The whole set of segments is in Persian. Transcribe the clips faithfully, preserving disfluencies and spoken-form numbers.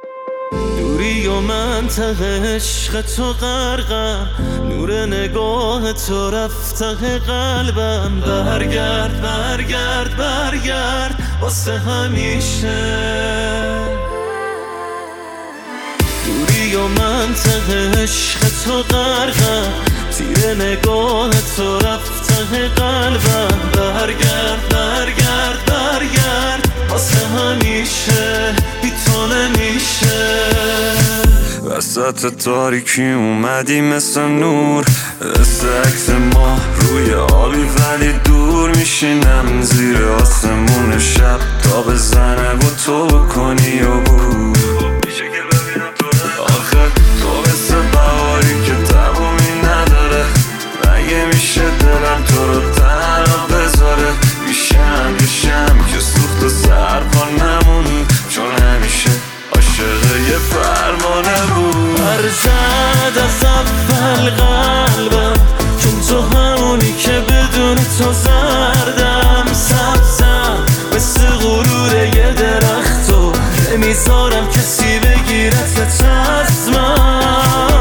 دوری و منطقه عشق تو غرقم، نور نگاه تو رفته قلبم. برگرد برگرد برگرد واسه همیشه. دوری و منطقه عشق تو غرقم، تیر نگاه تو رفته قلبم. برگرد برگرد برگرد واسه همیشه، بی تو نمیشه. وسط تاریکی اومدی مثل نور، مثل عکس ماه روی آبی ولی دور. میشینم زیر آسمون شب تا بزنه و تو بکنی و بود. آخه تو مثل بهاری که تمومی نداره، مگه میشه دلم تو رو تنها بذاره؟ میشم که شم که سوخت و سرپا نمونی، چون همیشه عاشق یه فرمانه بود. برزد از اول قلبم، چون تو همونی که بدون تو زردم. سبزم مثل غرور یه درخت و نمیذارم کسی بگیرت چشمم.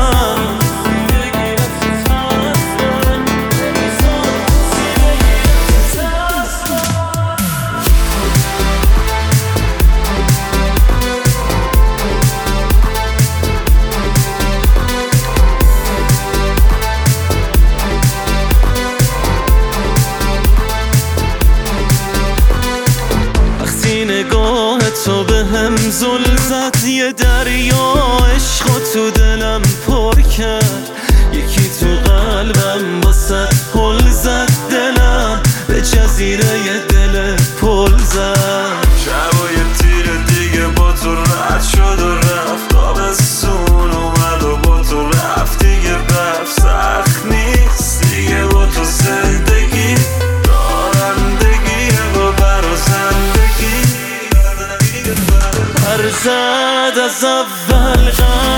نگاه تو به هم زل زد، یه دریا عشق تو دلم پر کرد. یکی تو قلبم واسه پل زد، دلم به جزیره یه دل پل زد. شب و یه تیر دیگه با تو رد شد و رفت، آبستون اومد و با تو رفت دیگه. برف سخت نیست دیگه با تو زندگی، رانندگیه با برا زندگی. برزد از اول قلبم،